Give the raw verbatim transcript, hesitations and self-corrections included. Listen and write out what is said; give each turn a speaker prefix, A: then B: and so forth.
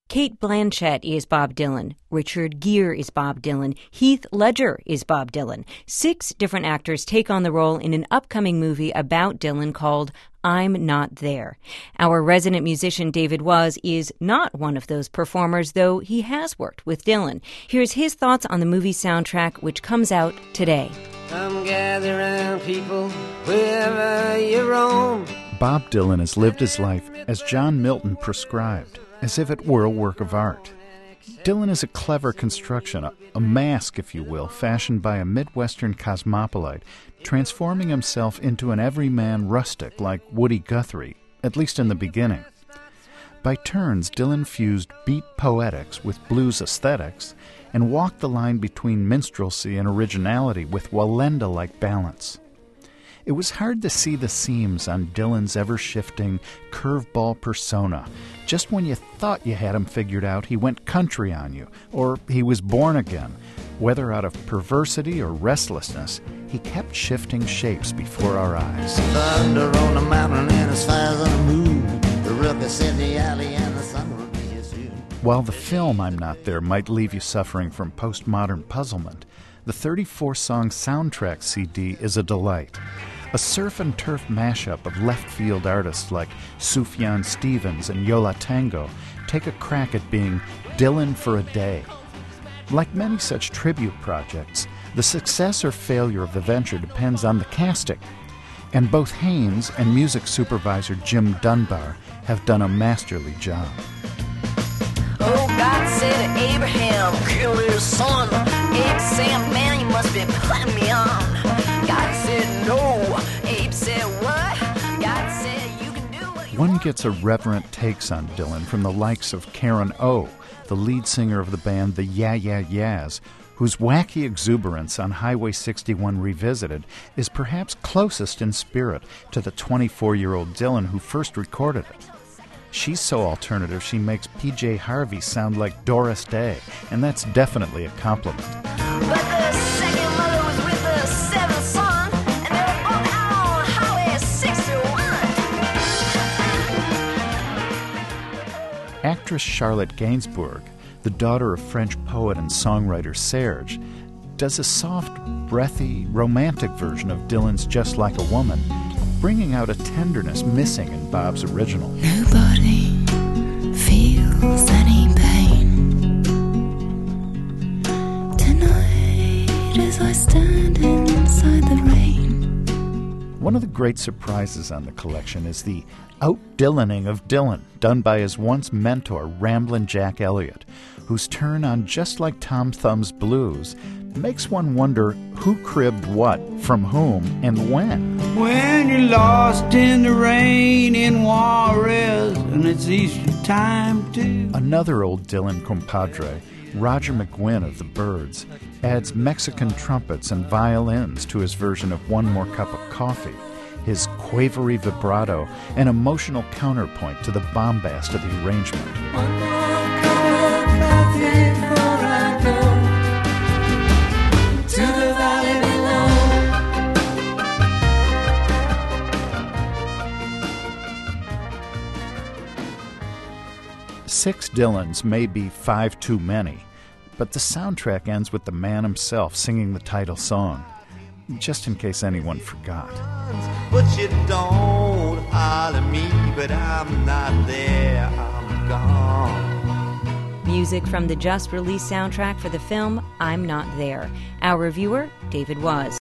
A: Cate Blanchett is Bob Dylan. Richard Gere is Bob Dylan. Heath Ledger is Bob Dylan. Six different actors take on the role in an upcoming movie about Dylan called I'm Not There. Our resident musician, David Was, is not one of those performers, though he has worked with Dylan. Here's his thoughts on the movie soundtrack, which comes out today.
B: Come gather round, people, wherever you roam.
C: Bob Dylan has lived his life as John Milton prescribed, as if it were a work of art. Dylan is a clever construction, a, a mask, if you will, fashioned by a Midwestern cosmopolite, transforming himself into an everyman rustic like Woody Guthrie, at least in the beginning. By turns, Dylan fused beat poetics with blues aesthetics and walked the line between minstrelsy and originality with Wallenda-like balance. It was hard to see the seams on Dylan's ever-shifting, curveball persona. Just when you thought you had him figured out, he went country on you, or he was born again. Whether out of perversity or restlessness, he kept shifting shapes before our eyes.
B: Thunder on the mountain and as far as on the moon. The ruckus in the alley and the sun will be here soon.
C: While the film I'm Not There might leave you suffering from postmodern puzzlement, the thirty-four song soundtrack C D is a delight. A surf and turf mashup of left-field artists like Sufjan Stevens and Yo La Tengo take a crack at being Dylan for a day. Like many such tribute projects, the success or failure of the venture depends on the casting, and both Haynes and music supervisor Jim Dunbar have done a masterly job.
D: Oh, God said to Abraham, kill his son. Abe said, man, you must be putting me on. God said, no. Abe said, what? God said, you can do what you
C: One
D: want.
C: gets irreverent takes on Dylan from the likes of Karen O, the lead singer of the band The Yeah Yeah Yeahs, whose wacky exuberance on Highway sixty-one Revisited is perhaps closest in spirit to the twenty-four-year-old Dylan who first recorded it. She's so alternative she makes P J Harvey sound like Doris Day, and that's definitely a compliment.
D: But the second mother was with the seventh son, and they were both out on Highway sixty-one.
C: Actress Charlotte Gainsbourg, the daughter of French poet and songwriter Serge, does a soft, breathy, romantic version of Dylan's Just Like a Woman, bringing out a tenderness missing in Bob's original.
E: Nobody feels any pain tonight as I stand inside the rain.
C: One of the great surprises on the collection is the out-Dylaning of Dylan, done by his once mentor, Ramblin' Jack Elliott, whose turn on Just Like Tom Thumb's Blues makes one wonder who cribbed what from whom and when.
F: When you're lost in the rain in Juarez and it's Easter time too.
C: Another old Dylan compadre, Roger McGuinn of the Byrds, adds Mexican trumpets and violins to his version of One More Cup of Coffee, his quavery vibrato and emotional counterpoint to the bombast of the arrangement.
E: One more cup of coffee before I go to the valley below.
C: Six Dylans may be five too many, but the soundtrack ends with the man himself singing the title song, just in case anyone forgot.
B: But you don't holler me, but I'm not there, I'm gone.
A: Music from the just-released soundtrack for the film I'm Not There. Our reviewer, David Was.